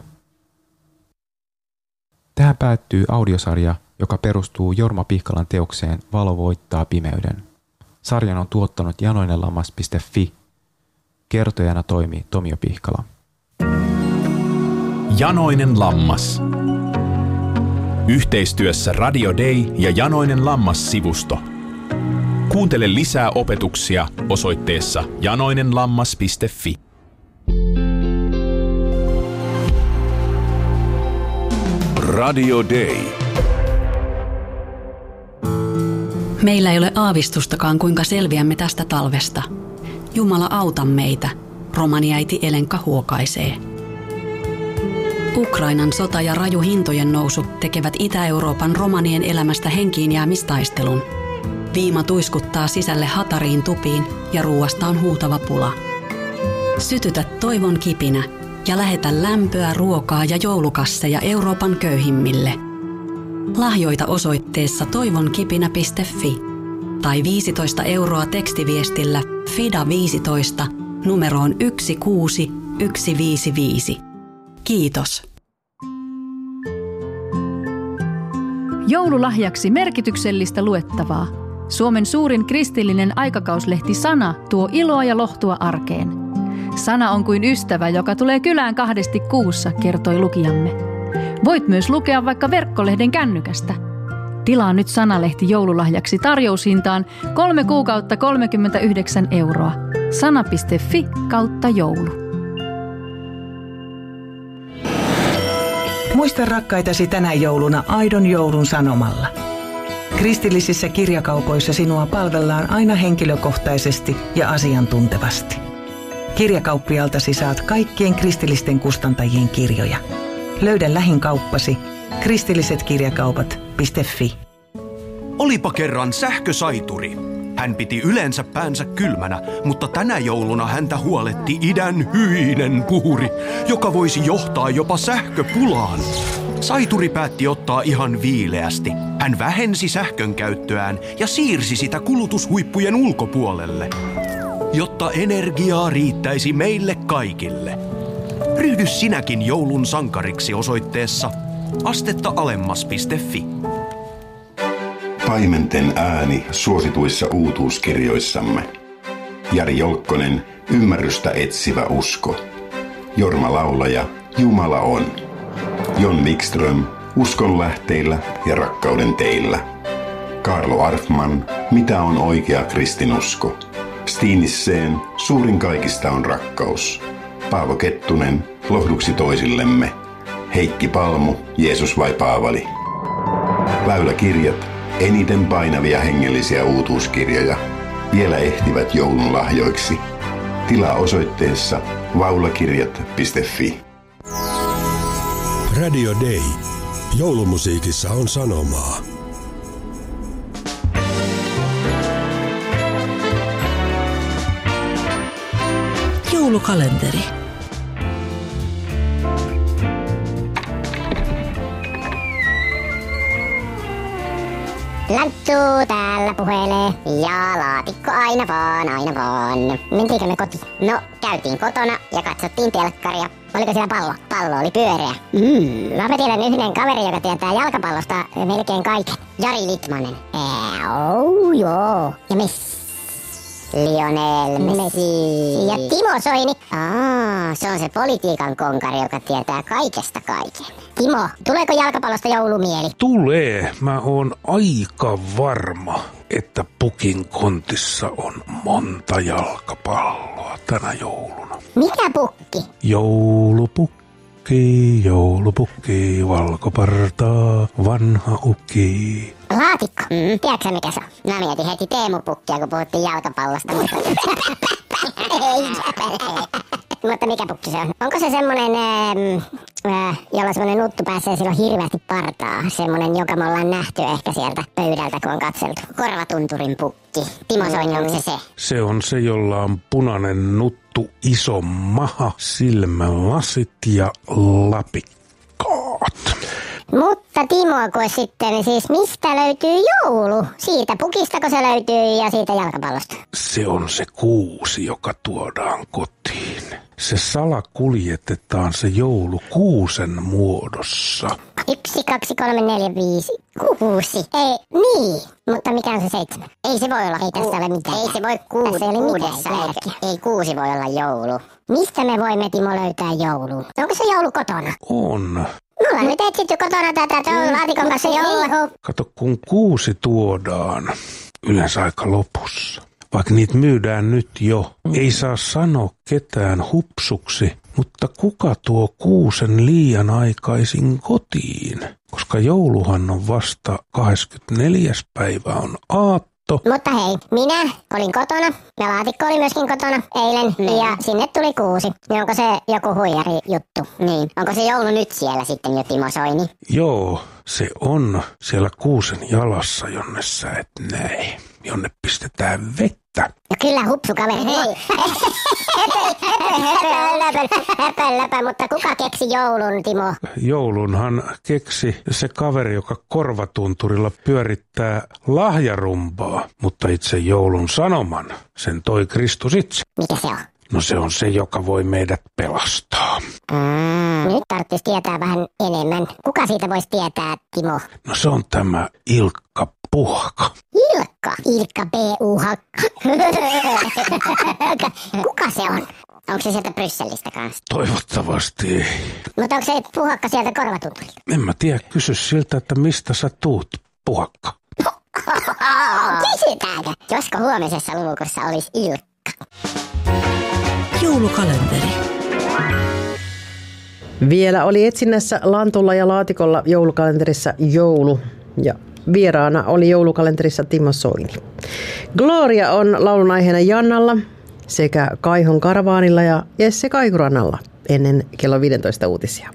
Tähän päättyy audiosarja, joka perustuu Jorma Pihkalan teokseen Valo voittaa pimeyden. Sarjan on tuottanut janoinenlammas.fi. Kertojana toimi Tomio Pihkala. Janoinen lammas. Yhteistyössä Radio Day ja Janoinen lammas-sivusto. Kuuntele lisää opetuksia osoitteessa janoinenlammas.fi. Radio Day. Meillä ei ole aavistustakaan, kuinka selviämme tästä talvesta. Jumala auta meitä, romaniäiti Elenka huokaisee. Ukrainan sota ja raju hintojen nousu tekevät Itä-Euroopan romanien elämästä henkiinjäämistaistelun. Viima tuiskuttaa sisälle hatariin tupiin ja ruuasta on huutava pula. Sytytä toivon kipinä ja lähetä lämpöä, ruokaa ja joulukasseja Euroopan köyhimmille. Lahjoita osoitteessa toivonkipinä.fi tai 15 € tekstiviestillä FIDA15 numeroon 16155. Kiitos. Joululahjaksi merkityksellistä luettavaa. Suomen suurin kristillinen aikakauslehti Sana tuo iloa ja lohtua arkeen. Sana on kuin ystävä, joka tulee kylään 2 kuussa, kertoi lukijamme. Voit myös lukea vaikka verkkolehden kännykästä. Tilaa nyt Sanalehti joululahjaksi tarjoushintaan 3 kuukautta 39 €. Sana.fi/joulu. Muista rakkaitasi tänä jouluna aidon joulun sanomalla. Kristillisissä kirjakaupoissa sinua palvellaan aina henkilökohtaisesti ja asiantuntevasti. Kirjakauppialtasi saat kaikkien kristillisten kustantajien kirjoja. Löydä lähin kauppasi kristillisetkirjakaupat.fi. Olipa kerran sähkösaituri. Hän piti yleensä päänsä kylmänä, mutta tänä jouluna häntä huoletti idän hyinen puhuri, joka voisi johtaa jopa sähköpulaan. Saituri päätti ottaa ihan viileästi. Hän vähensi sähkön käyttöään ja siirsi sitä kulutushuippujen ulkopuolelle, jotta energiaa riittäisi meille kaikille. Ryhdy sinäkin joulun sankariksi osoitteessa astettaalemmas.fi. Paimenten ääni suosituissa uutuuskirjoissamme. Jari Jolkkonen, Ymmärrystä etsivä usko. Jorma Laulaja, Jumala on. Jon Wikström, Uskon lähteillä ja rakkauden teillä. Kaarlo Arfman, Mitä on oikea kristinusko? Stiinisseen, Suurin kaikista on rakkaus. Paavo Kettunen, Lohduksi toisillemme. Heikki Palmu, Jeesus vai Paavali? Väyläkirjat, eniten painavia hengellisiä uutuuskirjoja. Vielä ehtivät joulun lahjoiksi. Tilaa osoitteessa vaulakirjat.fi. Radio Day. Joulumusiikissa on sanomaa. Joulukalenteri. Lanttu täällä puhelee ja laatikko aina vaan. Mentiinkö me kotiin? No, käytiin kotona ja katsottiin telkkaria. Oliko siellä pallo? Pallo oli pyöreä. Mä tiedän yhden kaverin, joka tietää jalkapallosta melkein kaiken. Jari Litmanen. Joo. Ja Messi. Lionel Messi. Ja Timo Soini. Se on se politiikan konkari, joka tietää kaikesta kaiken. Timo, tuleeko jalkapallosta joulumieli? Tulee. Mä oon aika varma, että pukin kontissa on monta jalkapalloa tänä jouluna. Mikä pukki? Joulupukki, valkopartaa, vanha ukki. Laatikko. Tiedätkö mikä se on? Mä mietin heti Teemu Pukkia, kun puhuttiin jalkapallosta. Mutta mikä pukki se on? Onko se semmonen, jolla semmonen nuttu pääsee, sillä on hirveästi partaa? Semmonen, joka me ollaan nähty ehkä sieltä pöydältä, kun on katseltu. Korvatunturin pukki. Timo Soini, onko se se? Se on se, jolla on punainen nuttu, iso maha, silmälasit ja lapikkaat. Mutta Timo, sitten siis mistä löytyy joulu? Siitä pukistako se löytyy ja siitä jalkapallosta? Se on se kuusi, joka tuodaan kotiin. Se salakuljetetaan se joulu kuusen muodossa. 1, 2, 3, 4, 5, 6. Ei, niin. Mutta mikä on se 7? Ei se voi olla. Ei tässä ole mitään. Ei se voi kuudessa. Ei 6 voi olla joulu. Mistä me voimme, Timo, löytää joulun? Onko se joulu kotona? On. Me ollaan nyt etsitty kotona tätä laatikon kanssa joulua. Kato, kun 6 tuodaan yleensä aika lopussa. Vaikka niitä myydään nyt jo. Ei saa sanoa ketään hupsuksi, mutta kuka tuo 6 liian aikaisin kotiin? Koska jouluhan on vasta 24. päivä on aatto Otto. Mutta hei, minä olin kotona ja laatikko oli myöskin kotona eilen ja sinne tuli kuusi. Niin onko se joku huijari juttu? Niin. Onko se joulu nyt siellä sitten jo, Timo Soini? Joo, se on siellä kuusen jalassa, jonne sä et näe. Jonne pistetään vettä. No kyllä hupsukaveri. Hei. Höpöläpä, mutta kuka keksi joulun, Timo? Joulunhan keksi se kaveri, joka korvatunturilla pyörittää lahjarumpaa, mutta itse joulun sanoman, sen toi Kristus itse. Mikä se on? No se on se, joka voi meidät pelastaa. Nyt tarvitsisi tietää vähän enemmän. Kuka siitä voisi tietää, Timo? No se on tämä Ilkka Puhka. Ilkka P.U.Hakka. Kuka se on? Onko se sieltä Brysselistä kanssa? Toivottavasti ei. Mutta onko se Puhakka sieltä Korvatunturilla? En mä tiedä, kysy siltä, että mistä sä tuut, Puhakka. Kysytäänkö? Josko huomisessa luvukussa olisi Ilkka? Joulukalenteri. Vielä oli etsinnässä lantulla ja laatikolla joulukalenterissa joulu ja vieraana oli joulukalenterissa Timo Soini. Gloria on laulun aiheena Jannalla sekä Kaihon Karavaanilla ja Jesse Kaikurannalla ennen kello 15 uutisia.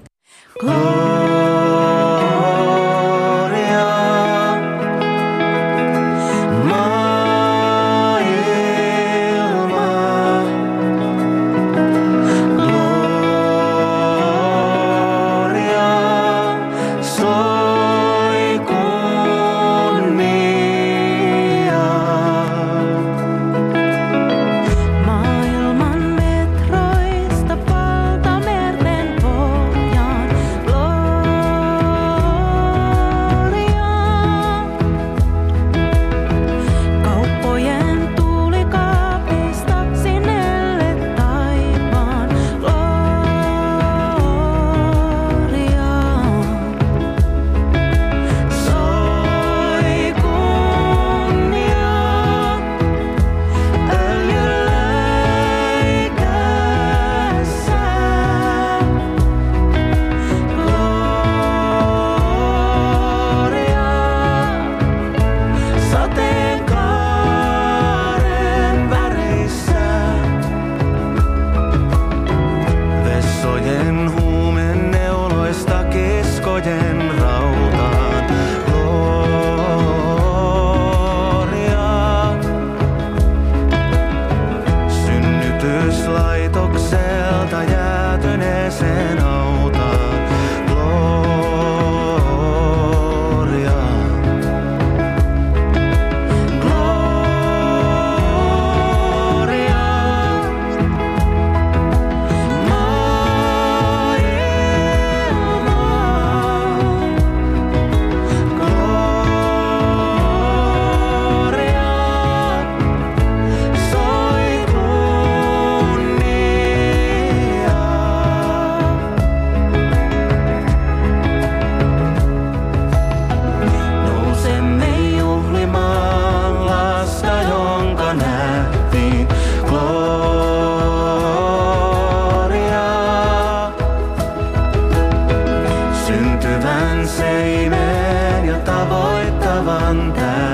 Seimen ja tavoittavan tää.